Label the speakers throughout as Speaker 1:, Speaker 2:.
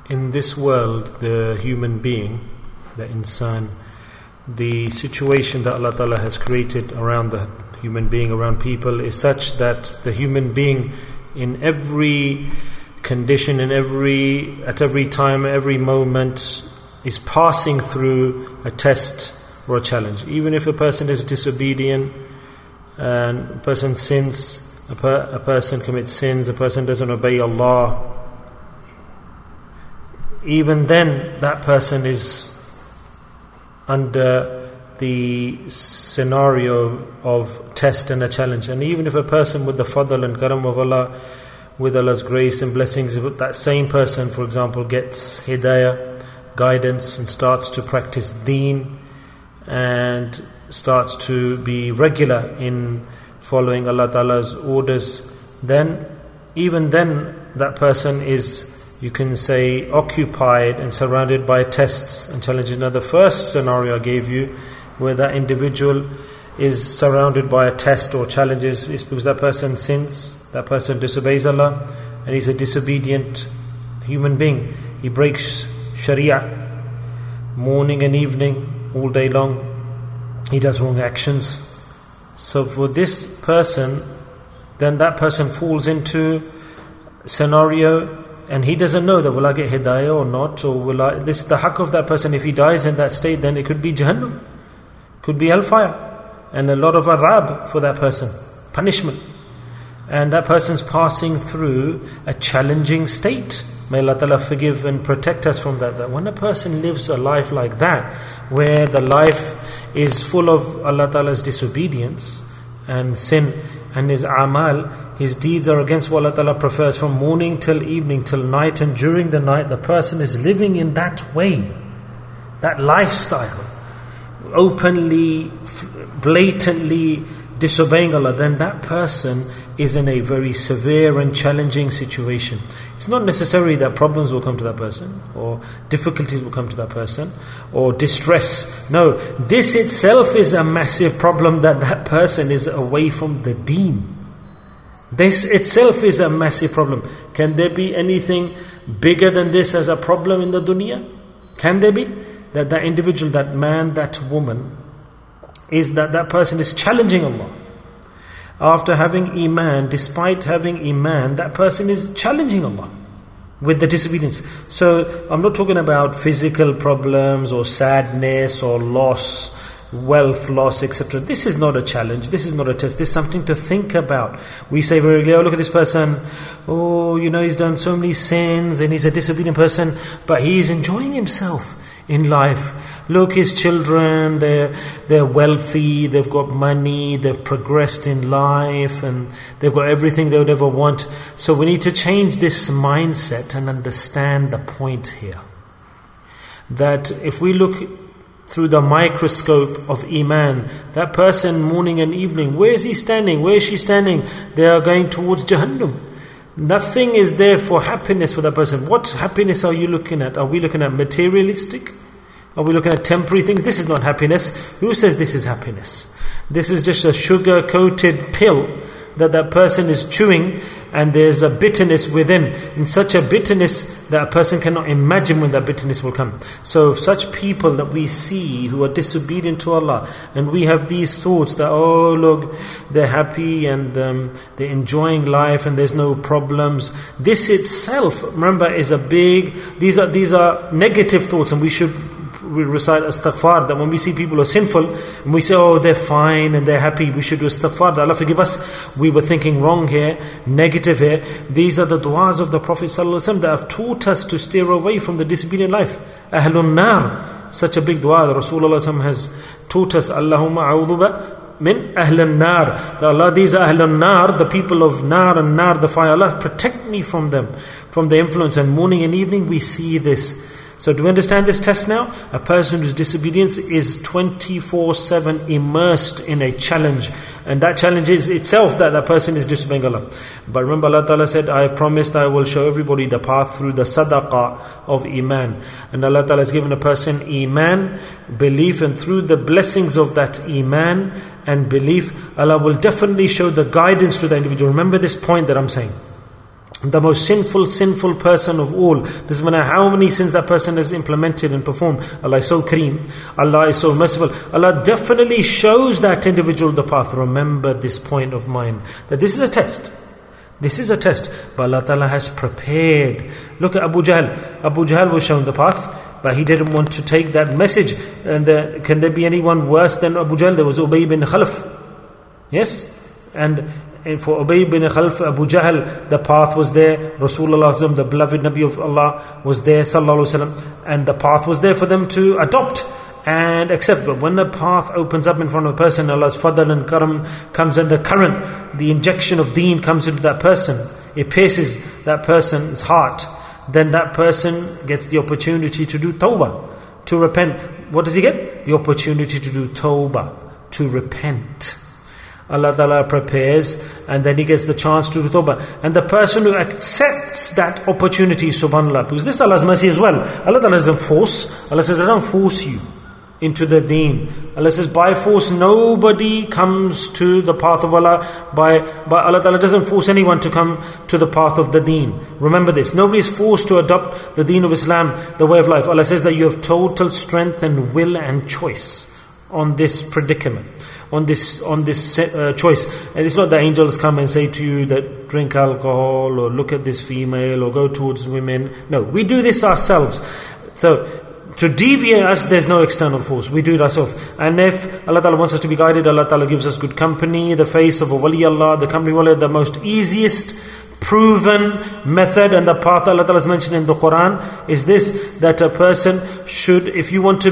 Speaker 1: in this world, the human being, the insan, the situation that Allah Ta'ala has created around the human being, around people, is such that the human being in every condition, at every time, every moment, is passing through a test or a challenge. Even if a person is disobedient, and a person sins, a person commits sins, a person doesn't obey Allah, even then that person is under the scenario of test and a challenge. And even if a person with the fadl and karam of Allah, with Allah's grace and blessings, that same person, for example, gets hidayah, guidance, and starts to practice deen and starts to be regular in following Allah Ta'ala's orders, then even then that person is, you can say, occupied and surrounded by tests and challenges. Now the first scenario I gave you, where that individual is surrounded by a test or challenges, is because that person sins, that person disobeys Allah, and he's a disobedient human being. He breaks Sharia morning and evening, all day long. He does wrong actions. So for this person, then that person falls into scenario, and he doesn't know that will I get hidayah or not, or will I, this is the haqq of that person. If he dies in that state, then it could be Jahannam, could be hellfire, and a lot of adhab for that person, punishment. And that person's passing through a challenging state. May Allah Ta'ala forgive and protect us from that. That when a person lives a life like that, where the life is full of Allah Ta'ala's disobedience and sin, and his amal, his deeds are against what Allah Ta'ala prefers, from morning till evening, till night, and during the night, the person is living in that way, that lifestyle, openly, blatantly disobeying Allah, then that person is in a very severe and challenging situation. It's not necessary that problems will come to that person, or difficulties will come to that person, or distress. No, this itself is a massive problem, that that person is away from the deen. This itself is a massive problem. Can there be anything bigger than this as a problem in the dunya? Can there be? That that individual, that man, that woman, is that person is challenging Allah. After having iman, despite having iman, that person is challenging Allah with the disobedience. So I'm not talking about physical problems or sadness or loss, wealth loss, etc. This is not a challenge, this is not a test, this is something to think about. We say very regularly, oh, look at this person, oh, he's done so many sins and he's a disobedient person, but he is enjoying himself in life. Look, his children, they're wealthy, they've got money, they've progressed in life, and they've got everything they would ever want. So we need to change this mindset and understand the point here. That if we look through the microscope of iman, that person morning and evening, where is he standing? Where is she standing? They are going towards Jahannam. Nothing is there for happiness for that person. What happiness are you looking at? Are we looking at materialistic? Are we looking at temporary things? This is not happiness. Who says this is happiness? This is just a sugar-coated pill that person is chewing, and there's a bitterness within. In such a bitterness that a person cannot imagine when that bitterness will come. So such people that we see who are disobedient to Allah, and we have these thoughts that, oh look, they're happy and they're enjoying life and there's no problems. This itself, remember, is a big, these are negative thoughts, and we recite astaghfar, that when we see people are sinful and we say, oh, they're fine and they're happy, we should do astaghfar, that Allah forgive us, we were thinking wrong here, negative here. These are the du'as of the Prophet ﷺ that have taught us to steer away from the disobedient life. Ahlun nar, such a big dua that Rasulullah ﷺ has taught us. Allahumma a'udhu min ahlun nar, that Allah, these are ahlun nar, the people of nar and nar, the fire. Allah, protect me from them, from the influence. And morning and evening we see this. So do we understand this test now? A person whose disobedience is 24/7 immersed in a challenge, and that challenge is itself that person is disobeying Allah. But remember, Allah Ta'ala said, I promised I will show everybody the path through the sadaqah of iman. And Allah Ta'ala has given a person iman, belief, and through the blessings of that iman and belief, Allah will definitely show the guidance to the individual. Remember this point that I'm saying. the most sinful person of all. Doesn't matter how many sins that person has implemented and performed. Allah is so kareem. Allah is so merciful. Allah definitely shows that individual the path. Remember this point of mine, that this is a test. This is a test. But Allah Ta'ala has prepared. Look at Abu Jahl. Abu Jahl was shown the path, but he didn't want to take that message. And can there be anyone worse than Abu Jahl? There was Ubay bin Khalaf. Yes? And for Ubay bin Khalaf, Abu Jahl, the path was there. Rasulullah, the beloved Nabi of Allah, was there, sallallahu alaihi wasallam, and the path was there for them to adopt and accept. But when the path opens up in front of a person, Allah's fadl and karam comes, and the current, the injection of deen comes into that person, it pierces that person's heart, then that person gets the opportunity to do tawbah, to repent. What does he get? The opportunity to do tawbah, to repent. Allah Ta'ala prepares, and then he gets the chance to do tawbah. And the person who accepts that opportunity, subhanAllah, because this is Allah's mercy as well. Allah Ta'ala doesn't force. Allah says, I don't force you into the deen. Allah says, by force nobody comes to the path of Allah. By Allah Ta'ala doesn't force anyone to come to the path of the deen. Remember this, nobody is forced to adopt the deen of Islam, the way of life. Allah says that you have total strength and will and choice on this predicament, on this choice. And it's not that angels come and say to you that drink alcohol or look at this female or go towards women. No, we do this ourselves. So to deviate us, there's no external force. We do it ourselves. And if Allah Ta'ala wants us to be guided, Allah Ta'ala gives us good company, the face of a wali Allah, the company of wali, the most easiest proven method and the path Allah Ta'ala has mentioned in the Quran is this, that a person should, if you want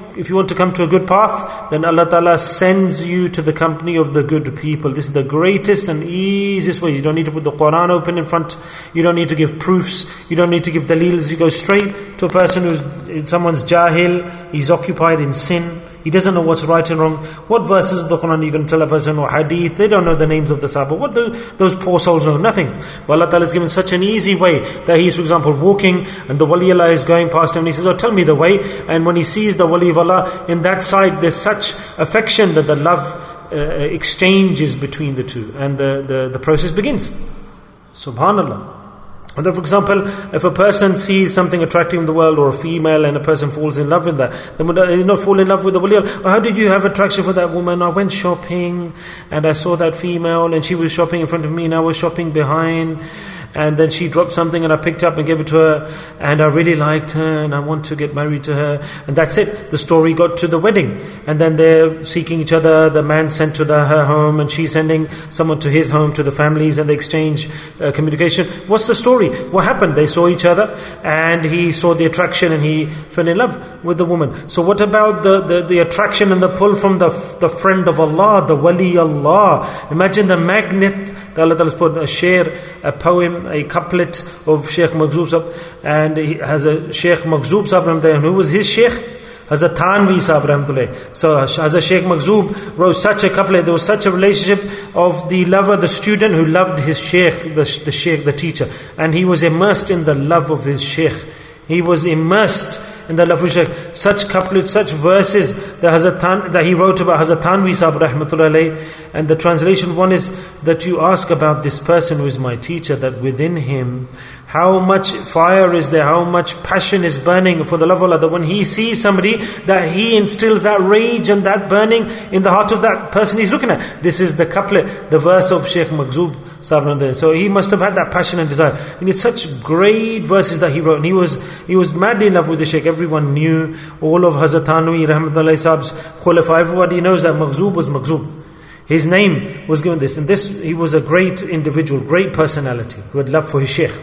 Speaker 1: to come to a good path, then Allah Ta'ala sends you to the company of the good people. This is the greatest and easiest way. You don't need to put the Quran open in front. You don't need to give proofs. You don't need to give daleels. You go straight to a person someone's jahil. He's occupied in sin. He doesn't know what's right and wrong. What verses of the Quran are you going to tell a person, or hadith? They don't know the names of the Sahaba. What do those poor souls know? Nothing. But Allah Ta'ala has given such an easy way that he's, for example, walking and the wali Allah is going past him and he says, oh, tell me the way. And when he sees the wali of Allah in that side, there's such affection that the love exchanges between the two, and the process begins. Subhanallah. And then, for example, if a person sees something attractive in the world, or a female, and a person falls in love with that, then would he not fall in love with the wali? How did you have attraction for that woman? I went shopping and I saw that female and she was shopping in front of me and I was shopping behind, and then she dropped something and I picked up and gave it to her, and I really liked her and I want to get married to her. And that's it. The story got to the wedding, and then they're seeking each other. The man sent to her home and she's sending someone to his home, to the families, and they exchange communication. What's the story? What happened? They saw each other and he saw the attraction and he fell in love with the woman. So what about the attraction and the pull from the friend of Allah, the wali Allah? Imagine the magnet that Allah Ta'ala has put. A shair, a poem, a couplet of Shaykh Maghzoob Sahib, and he has a Shaykh Maghzoob Sahib there. And who was his Shaykh? Hazrat Thanvi Sahib Rahmatullah. So Hazrat Shaykh Maghzoob wrote such a couplet. There was such a relationship of the lover, the student who loved his Shaykh, the Shaykh, the teacher. And he was immersed in the love of his Shaykh. He was immersed in the love of his Shaykh. Such couplets, such verses that he wrote about Hazrat Thanvi Sahib Rahmatullah. And the translation one is that you ask about this person who is my teacher, that within him, how much fire is there, how much passion is burning for the love of Allah, that when he sees somebody, that he instills that rage and that burning in the heart of that person he's looking at. This is the couplet, the verse of Shaykh Maghzoob Sahib. So he must have had that passion and desire. And it's such great verses that he wrote. And he was madly in love with the Shaykh. Everyone knew, all of Hazrat Thanvi Rahmatullah Sahib's khulafa, everybody knows that Maghzoob was Maghzoob. His name was given this. And he was a great individual, great personality, who had love for his Shaykh.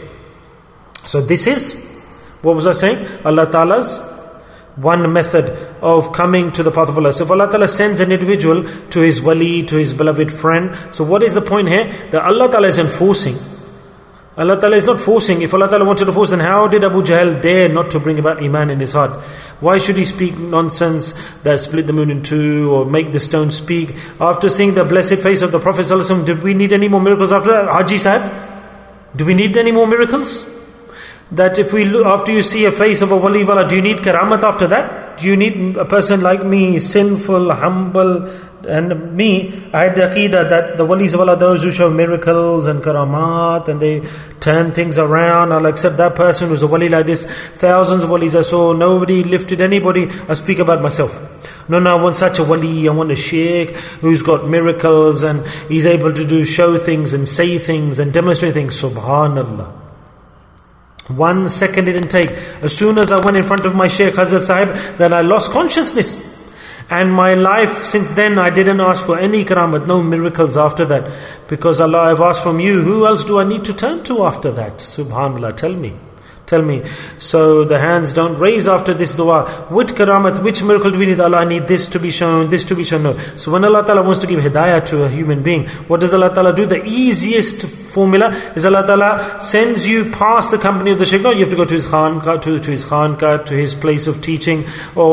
Speaker 1: So this is, what was I saying? Allah Ta'ala's one method of coming to the path of Allah. So if Allah Ta'ala sends an individual to his wali, to his beloved friend, so what is the point here? That Allah Ta'ala isn't forcing. Allah Ta'ala is not forcing. If Allah Ta'ala wanted to force, then how did Abu Jahl dare not to bring about Iman in his heart? Why should he speak nonsense that split the moon in two, or make the stone speak? After seeing the blessed face of the Prophet ﷺ, did we need any more miracles after that? Haji Sahib, do we need any more miracles? That if we look, after you see a face of a wali of Allah, do you need karamat after that? Do you need a person like me, sinful, humble, And me, I had the aqeedah that the walis of Allah, those who show miracles and karamat, and they turn things around, I'll accept that person who's a wali like this. Thousands of walis I saw, nobody lifted anybody. I speak about myself. No, I want such a wali, I want a sheikh who's got miracles and he's able to show things and say things and demonstrate things. Subhanallah. 1 second it didn't take. As soon as I went in front of my Shaykh Hazrat Sahib, then I lost consciousness. And my life since then, I didn't ask for any karamat, no miracles after that. Because Allah, I've asked from you, who else do I need to turn to after that? Subhanallah, tell me. So the hands don't raise after this dua. Which karamat, which miracle do we need? Allah, I need this to be shown, this to be shown. No. So when Allah Ta'ala wants to give hidayah to a human being, what does Allah Ta'ala do? The easiest formula is Allah Ta'ala sends you past the company of the shaykh. No, you have to go to his khanqah, to his place of teaching,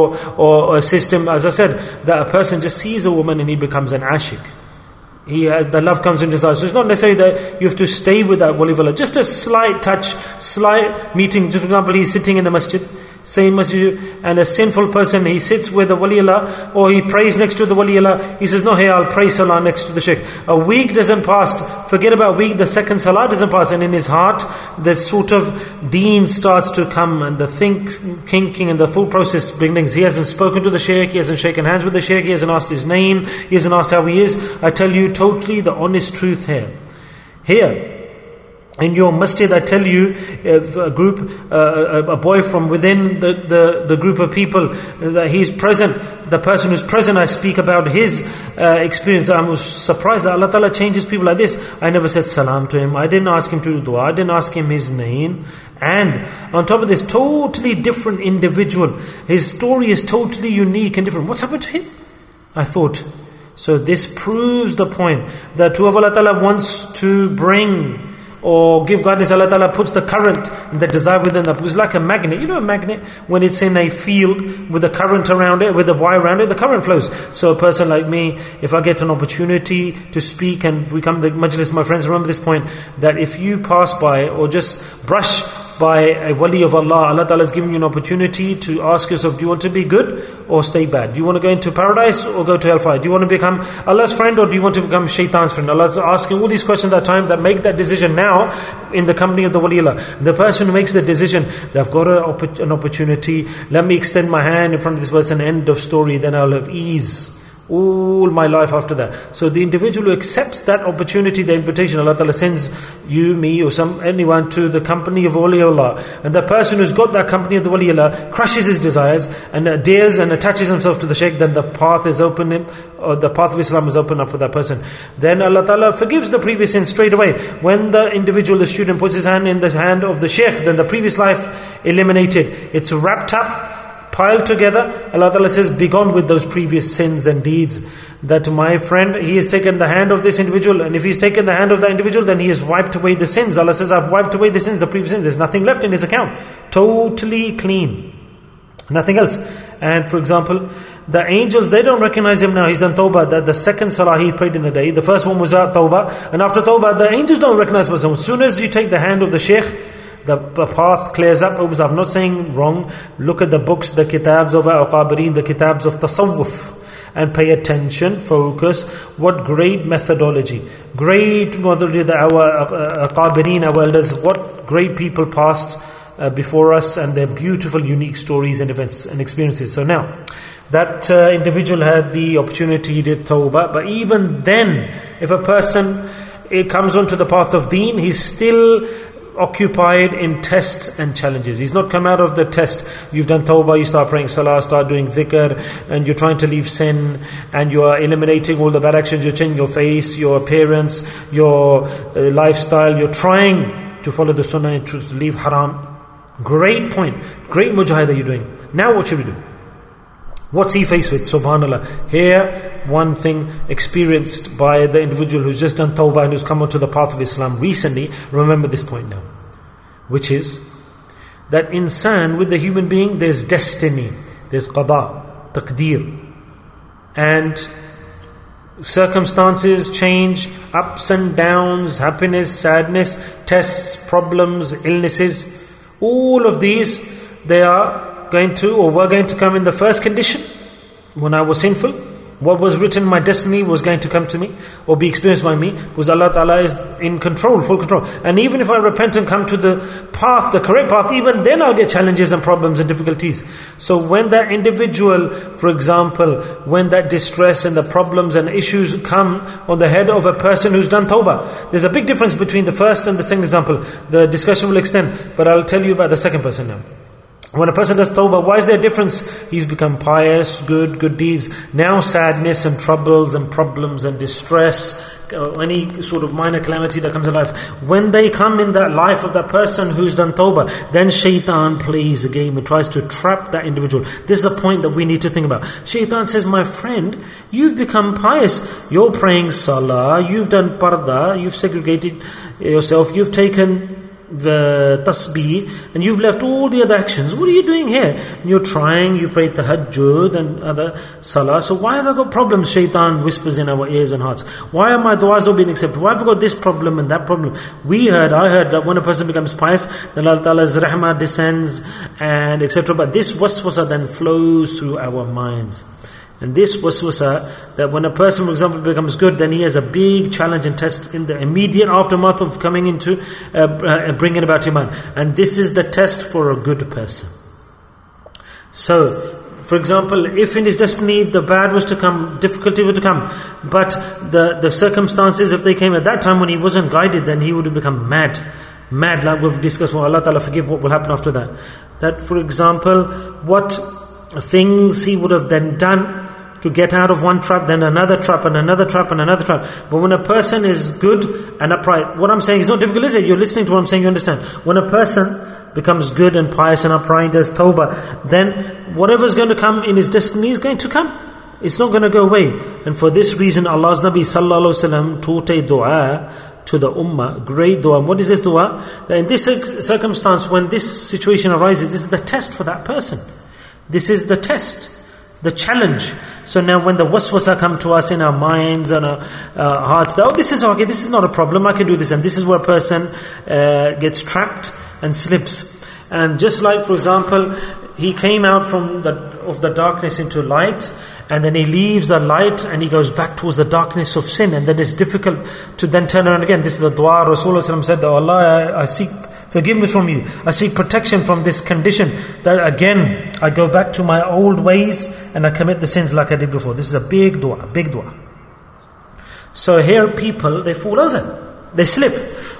Speaker 1: or assist him. As I said, that a person just sees a woman and he becomes an ashik. He has, the love comes into his eyes. So it's not necessarily that you have to stay with that wali of Allah. Just a slight touch, slight meeting. Just for example, he's sitting in the masjid, same masjid, and a sinful person, he sits with the wali Allah, or he prays next to the wali Allah. He says, no, hey, I'll pray salah next to the shaykh. A week doesn't pass. Forget about a week, the second salah doesn't pass. And in his heart, this sort of deen starts to come, and the thinking and the thought process begins. He hasn't spoken to the shaykh, he hasn't shaken hands with the shaykh, he hasn't asked his name, he hasn't asked how he is. I tell you totally the honest truth here. In your masjid, I tell you, if a group, a boy from within the group of people, that he's present, the person who's present, I speak about his experience. I was surprised that Allah Ta'ala changes people like this. I never said salam to him, I didn't ask him to do dua, I didn't ask him his name. And on top of this, totally different individual. His story is totally unique and different. What's happened to him? I thought. So this proves the point that whoever Allah Ta'ala wants to bring or give guidance, Allah Ta'ala puts the current and the desire within them. It's like a magnet. You know a magnet, when it's in a field with a current around it, with a wire around it, the current flows. So a person like me, if I get an opportunity to speak and we come to the majlis, my friends, remember this point, that if you pass by or just brush by a wali of Allah, Allah Ta'ala has given you an opportunity to ask yourself, do you want to be good or stay bad? Do you want to go into paradise or go to hellfire? Do you want to become Allah's friend or do you want to become shaitan's friend? Allah is asking all these questions at that time, that make that decision now in the company of the wali Allah. The person who makes the decision, they've got an opportunity, let me extend my hand in front of this person, end of story, then I'll have ease all my life after that. So the individual who accepts that opportunity, the invitation, Allah Ta'ala sends you, me, or anyone to the company of Wali Allah. And the person who's got that company of the Wali Allah crushes his desires and adheres and attaches himself to the shaykh, then the path is open, or the path of Islam is open up for that person. Then Allah Ta'ala forgives the previous sins straight away. When the individual, the student, puts his hand in the hand of the shaykh, then the previous life eliminated. It's wrapped up, piled together. Allah Ta'ala says, be gone with those previous sins and deeds. That my friend, he has taken the hand of this individual, and if he's taken the hand of that individual, then he has wiped away the sins. Allah says, I've wiped away the sins, the previous sins. There's nothing left in his account. Totally clean. Nothing else. And for example, the angels, they don't recognize him now. He's done tawbah. That the second salah he prayed in the day, the first one was tawbah, and after tawbah, the angels don't recognize him. As soon as you take the hand of the shaykh, the path clears up. I'm not saying wrong. Look at the books, the kitabs of Aqabirin, the kitabs of Tasawwuf, and pay attention, focus. What great methodology. Great methodology that our Aqabirin, our elders, what great people passed before us, and their beautiful, unique stories and events and experiences. So now, that individual had the opportunity, he did tawbah. But even then, if a person comes onto the path of deen, he's still occupied in tests and challenges. He's not come out of the test. You've done tawbah, you start praying salah, start doing dhikr, and you're trying to leave sin, and you are eliminating all the bad actions. You're changing your face, your appearance, your lifestyle. You're trying to follow the sunnah and to leave haram. Great point. Great mujahidah you're doing. Now what should we do? What's he faced with? Subhanallah. Here, one thing experienced by the individual who's just done tawbah and who's come onto the path of Islam recently. Remember this point now, which is that insan, with the human being, there's destiny, there's qada, taqdeer, and circumstances change, ups and downs, happiness, sadness, tests, problems, illnesses. All of these, they are going to, or were going to come in the first condition, when I was sinful, What was written in my destiny was going to come to me or be experienced by me, because Allah Ta'ala is in control, full control. And even if I repent and come to the path, the correct path, even then I'll get challenges and problems and difficulties. So when that individual, for example, when that distress and the problems and issues come on the head of a person who's done tawbah, there's a big difference between the first and the second example. The discussion will extend, but I'll tell you about the second person now. When a person does tawbah, why is there a difference? He's become pious, good deeds. Now sadness and troubles and problems and distress, any sort of minor calamity that comes in life, when they come in that life of that person who's done tawbah, then shaitan plays a game and tries to trap that individual. This is a point that we need to think about. Shaitan says, my friend, you've become pious. You're praying salah, you've done parda, you've segregated yourself, you've taken the tasbih, and you've left all the other actions. What are you doing here? And you're trying, you pray tahajjud and other salah. So why have I got problems? Shaitan whispers in our ears and hearts. Why are my du'as not being accepted? Why have I got this problem and that problem? I heard that when a person becomes pious, then Allah Ta'ala's rahmah descends and etc. But this waswasa then flows through our minds. And this waswasa, that when a person, for example, becomes good, then he has a big challenge and test in the immediate aftermath of coming into bringing about iman. And this is the test for a good person. So, for example, if in his destiny the bad was to come, difficulty was to come, but the circumstances, if they came at that time when he wasn't guided, then he would have become mad, like we've discussed. Well, Allah Ta'ala forgive what will happen after that. That, for example, what things he would have then done to get out of one trap, then another trap, and another trap, and another trap. But when a person is good and upright, what I'm saying is not difficult, is it? You're listening to what I'm saying, you understand. When a person becomes good and pious and upright, does tawbah, then whatever's going to come in his destiny is going to come. It's not going to go away. And for this reason, Allah's Nabi Sallallahu Alaihi Wasallam taught a dua to the ummah, great dua. And what is this dua? That in this circumstance, when this situation arises, this is the test for that person. This is the test, the challenge. So now when the waswasa come to us in our minds and our hearts, that, this is okay, this is not a problem, I can do this. And this is where a person gets trapped and slips. And just like, for example, he came out from the darkness into light, and then he leaves the light and he goes back towards the darkness of sin, and then it's difficult to then turn around again. This is the dua Rasulullah said, that Allah, I seek forgiveness from you. I seek protection from this condition, that again I go back to my old ways and I commit the sins like I did before. This is a big dua, big dua. So here people, they fall over, they slip.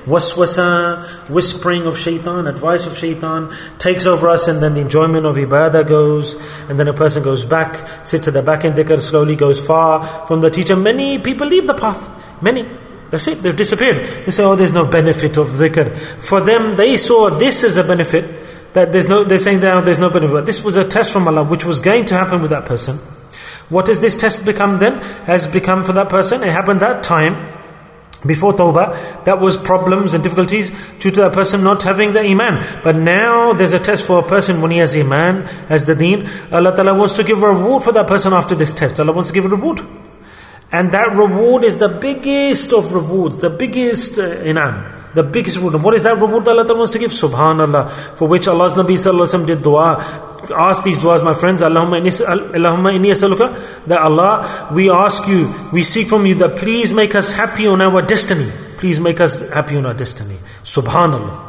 Speaker 1: Waswasa, whispering of shaitan, advice of shaitan takes over us, and then the enjoyment of ibadah goes, and then a person goes back, sits at the back in dhikr, slowly goes far from the teacher. Many people leave the path, many. That's it, they've disappeared. They say, oh, there's no benefit of dhikr. For them, they saw this as a benefit, that they're saying there's no benefit. But this was a test from Allah, which was going to happen with that person. What has this test become then? Has become for that person, it happened that time, before tawbah, that was problems and difficulties due to that person not having the iman. But now there's a test for a person when he has iman, has the deen. Allah Ta'ala wants to give a reward for that person after this test. Allah wants to give a reward. And that reward is the biggest of rewards, the biggest inam, the biggest reward. And what is that reward that Allah Ta'ala wants to give? Subhanallah, for which Allah's Nabi Sallallahu Alaihi Wasallam did dua. Ask these duas, my friends. Allahumma inni as'aluka, that Allah, we ask you, we seek from you that please make us happy on our destiny. Please make us happy on our destiny. Subhanallah.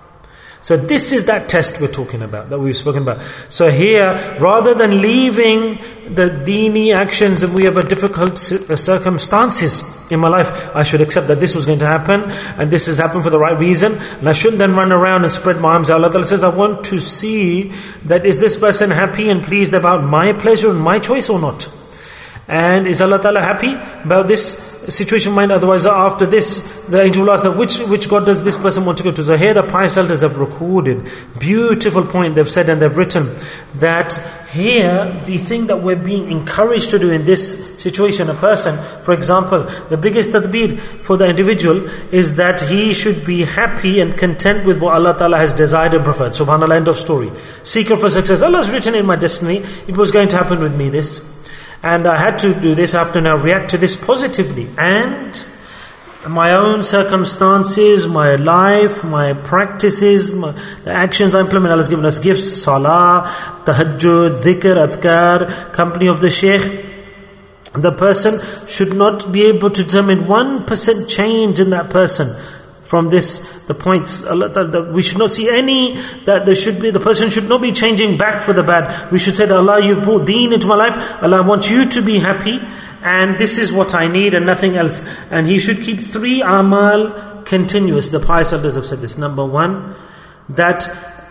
Speaker 1: So this is that test we're talking about, that we've spoken about. So here, rather than leaving the deeni actions, and we have a difficult circumstances in my life, I should accept that this was going to happen, and this has happened for the right reason, and I shouldn't then run around and spread my arms. Allah Ta'ala says, I want to see that is this person happy and pleased about my pleasure and my choice or not. And is Allah Ta'ala happy about this situation of mine? Otherwise, after this, the angel will ask that which God does this person want to go to? So here the pious elders have recorded, beautiful point they've said and they've written, that here the thing that we're being encouraged to do in this situation, a person, for example, the biggest tadbir for the individual is that he should be happy and content with what Allah Ta'ala has desired and preferred. Subhanallah, end of story. Seeker for success. Allah has written in my destiny, it was going to happen with me this. And I had to do this, I have to now react to this positively. And my own circumstances, my life, my practices, the actions I implement, Allah has given us gifts, salah, tahajjud, dhikr, adhkar, company of the shaykh, The person should not be able to determine 1% change in that person. From this, the points, we should not see any, that there should be, the person should not be changing back for the bad. We should say that Allah, you've brought deen into my life, Allah, I want you to be happy, and this is what I need and nothing else. And he should keep 3 amal continuous. The pious elders have said this. Number 1, that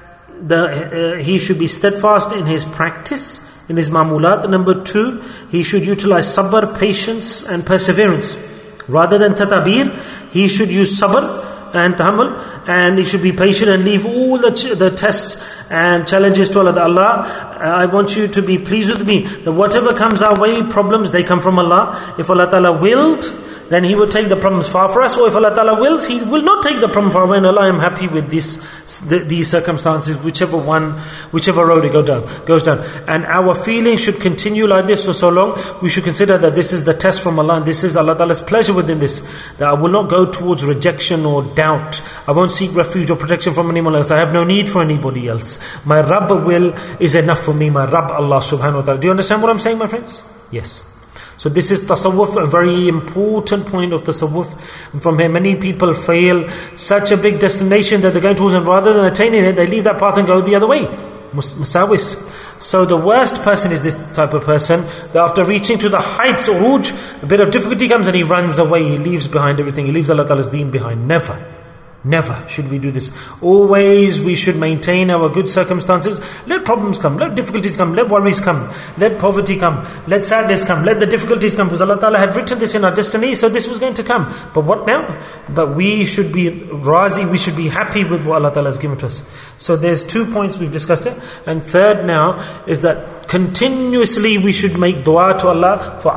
Speaker 1: he should be steadfast in his practice, in his ma'mulat. Number 2, he should utilize sabr, patience and perseverance. Rather than tatabir, he should use sabr and tahammul, and he should be patient and leave all the tests and challenges to Allah. Allah, I want you to be pleased with me, that whatever comes our way, problems, they come from Allah. If Allah Ta'ala willed, then He will take the problems far for us, or if Allah Ta'ala wills, He will not take the problem far away. And Allah, I am happy with these circumstances, whichever road it goes down. And our feeling should continue like this for so long. We should consider that this is the test from Allah, and this is Allah Ta'ala's pleasure within this. That I will not go towards rejection or doubt. I won't seek refuge or protection from anyone else. I have no need for anybody else. My Rabb will is enough for me. My Rabb, Allah subhanahu wa ta'ala. Do you understand what I'm saying, my friends? Yes. So this is tasawwuf, a very important point of tasawwuf. And from here many people fail such a big destination that they're going towards, and rather than attaining it, they leave that path and go the other way. Musawis. So the worst person is this type of person, that after reaching to the heights, uruj, a bit of difficulty comes and he runs away, he leaves behind everything, he leaves Allah Ta'ala's deen behind. Never should we do this. Always we should maintain our good circumstances. Let problems come, let difficulties come, let worries come, let poverty come, let sadness come, let the difficulties come, because Allah Ta'ala had written this in our destiny, so this was going to come. But what now? But we should be razi, we should be happy with what Allah Ta'ala has given to us. So there's 2 points we've discussed it. And third now is that continuously we should make dua to Allah for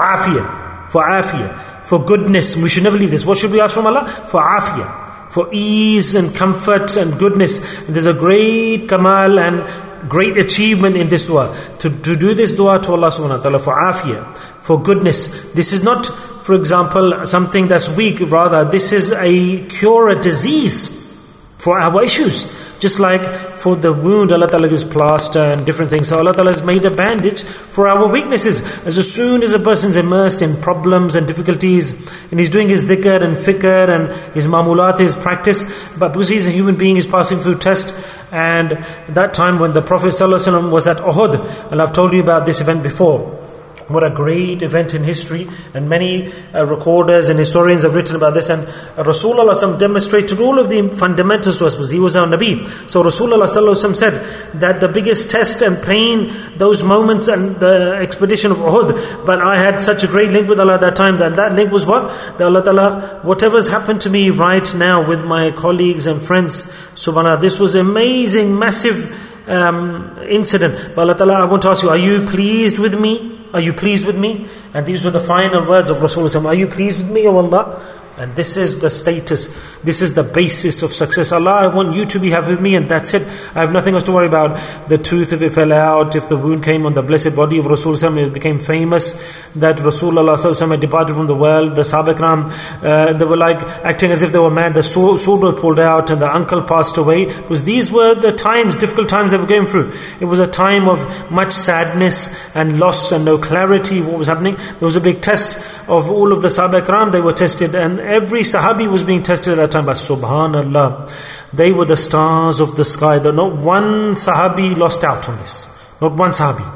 Speaker 1: afiyah, for goodness. We should never leave this. What should we ask from Allah? For afiyah, for ease and comfort and goodness. And there's a great kamal and great achievement in this dua. To do this dua to Allah subhanahu wa ta'ala for afiyah, for goodness. This is not, for example, something that's weak. Rather, this is a cure, a disease for our issues. Just like for the wound, Allah Ta'ala gives plaster and different things. So Allah Ta'ala has made a bandage for our weaknesses. As soon as a person's immersed in problems and difficulties, and he's doing his dhikr and fikr and his ma'mulat, his practice, but because he's a human being, he's passing through test. And that time when the Prophet ﷺ was at Uhud, and I've told you about this event before, what a great event in history, and many recorders and historians have written about this. And Rasulullah demonstrated all of the fundamentals to us, because he was our Nabi. So Rasulullah said that the biggest test and pain, those moments and the expedition of Uhud, but I had such a great link with Allah at that time, that link was what? That Allah Ta'ala, whatever's happened to me right now with my colleagues and friends, subhanAllah, this was amazing, massive incident. But Allah Ta'ala, I want to ask you, are you pleased with me? Are you pleased with me? And these were the final words of Rasulullah. Are you pleased with me, O Allah? And this is the status, this is the basis of success. Allah, I want you to be happy with me, and that's it. I have nothing else to worry about. The tooth, if it fell out, if the wound came on the blessed body of Rasulullah, it became famous that Rasulullah had departed from the world. The Sahaba Ikram, they were like acting as if they were mad. The sword was pulled out and the uncle passed away. Because these were the times, difficult times they were going through. It was a time of much sadness and loss and no clarity what was happening. There was a big test of all of the Sahaba Ikram. They were tested, and every Sahabi was being tested at that time. But subhanallah, they were the stars of the sky. That not one Sahabi lost out on this. Not one Sahabi.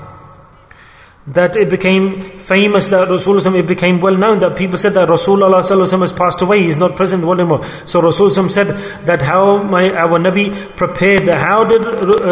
Speaker 1: That it became famous, that Rasulullah, it became well known that people said that Rasulullah has passed away, he is not present in the world anymore. So Rasulullah said that how our Nabi prepared, how did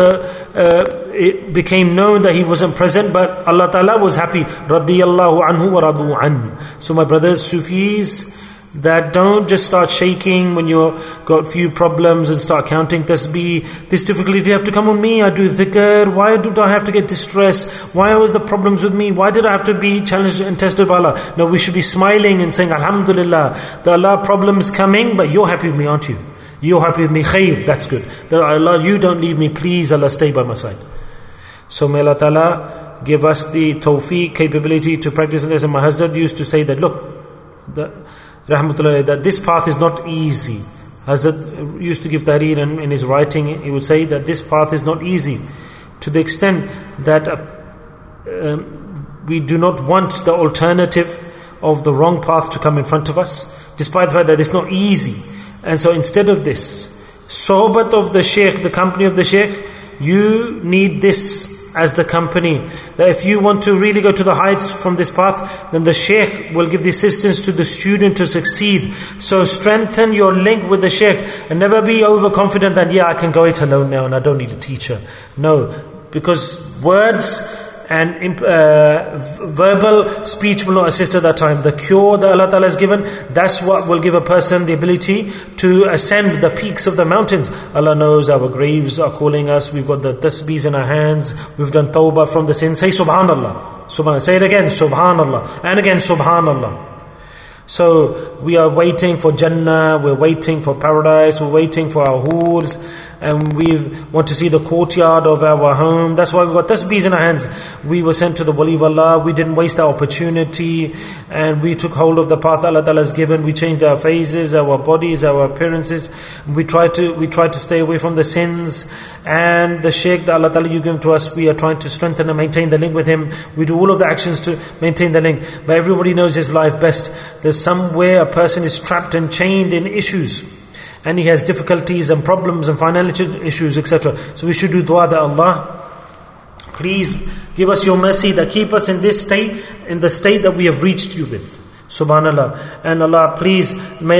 Speaker 1: it became known that he wasn't present, but Allah Ta'ala was happy. Radiyallahu anhu wa radu an. So my brothers, Sufis, that don't just start shaking when you've got few problems and start counting tasbih. This difficulty have to come on me. I do dhikr. Why do I have to get distressed? Why was the problems with me? Why did I have to be challenged and tested by Allah? No, we should be smiling and saying, Alhamdulillah, the Allah problems coming, but you're happy with me, aren't you? You're happy with me, khair, that's good. The Allah, you don't leave me, please Allah, stay by my side. So may Allah Ta'ala give us the tawfiq, capability to practice this. And my Hazrat used to say that, look, Rahmatullah, that this path is not easy. Hazrat used to give tahrir, and in his writing he would say that this path is not easy, to the extent that we do not want the alternative of the wrong path to come in front of us, despite the fact that it's not easy. And so instead of this, sohbat of the Shaykh, the company of the Shaykh, you need this as the company. That if you want to really go to the heights from this path, then the Shaykh will give the assistance to the student to succeed. So strengthen your link with the Shaykh and never be overconfident that, I can go it alone now and I don't need a teacher. No, because words and verbal speech will not assist at that time. The cure that Allah Ta'ala has given, that's what will give a person the ability to ascend the peaks of the mountains. Allah knows our graves are calling us. We've got the tasbihs in our hands. We've done tawbah from the sins. Say Subhanallah. Subhanallah. Say it again. Subhanallah. And again Subhanallah. So we are waiting for Jannah. We're waiting for paradise. We're waiting for our hoors. And we want to see the courtyard of our home. That's why we've got tasbihs in our hands. We were sent to the wali of Allah. We didn't waste our opportunity. And we took hold of the path Allah Ta'ala has given. We changed our faces, our bodies, our appearances. We try to stay away from the sins. And the Shaykh that Allah Ta'ala you give to us, we are trying to strengthen and maintain the link with him. We do all of the actions to maintain the link. But everybody knows his life best. There's somewhere a person is trapped and chained in issues. And he has difficulties and problems and financial issues, etc. So we should do dua that Allah, please give us your mercy that keep us in this state, in the state that we have reached you with. Subhanallah. And Allah, please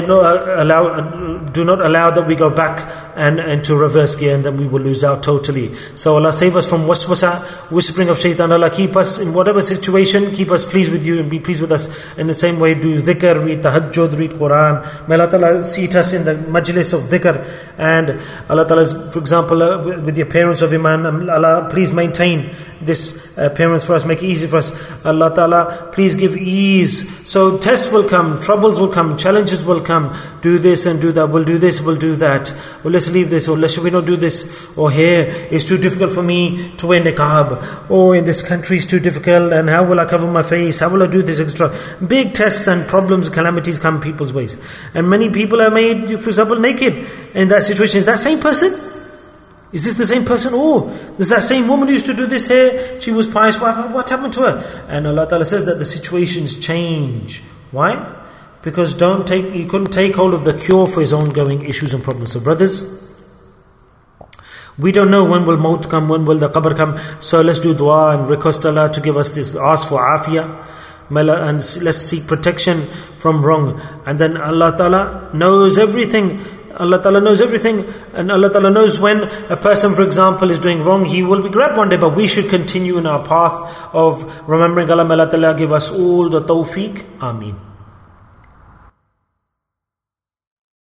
Speaker 1: do not allow that we go back and to reverse gear, and then we will lose out totally. So Allah, save us from waswasa, whispering of shaitan. Allah, keep us in whatever situation, keep us pleased with you and be pleased with us. In the same way, do dhikr, read tahajjud, read Quran. May Allah Ta'ala seat us in the majlis of dhikr. And Allah Ta'ala, for example, with the appearance of Iman, Allah, please maintain this appearance for us, make it easy for us. Allah Ta'ala, please give ease. So tests will come, troubles will come, challenges will come. Do this and do that, we'll do this, we'll do that. Well, let's leave this, or should we not do this? Or here, it's too difficult for me to wear niqab. Or in this country, it's too difficult, and how will I cover my face? How will I do this, etc. Big tests and problems, calamities come people's ways. And many people are made, for example, naked. In that situation, is that same person? Is this the same person? Oh, there's that same woman who used to do this here. She was pious. What happened to her? And Allah Ta'ala says that the situations change. Why? Because he couldn't take hold of the cure for his ongoing issues and problems. So brothers, we don't know when will maut come, when will the qabr come. So let's do dua and request Allah to give us this. Ask for afiyah. And let's seek protection from wrong. And then Allah Ta'ala knows everything. Allah Ta'ala knows everything, and Allah Ta'ala knows when a person, for example, is doing wrong, he will be grabbed one day, but we should continue in our path of remembering Allah. May Allah Ta'ala give us all the tawfiq. Ameen.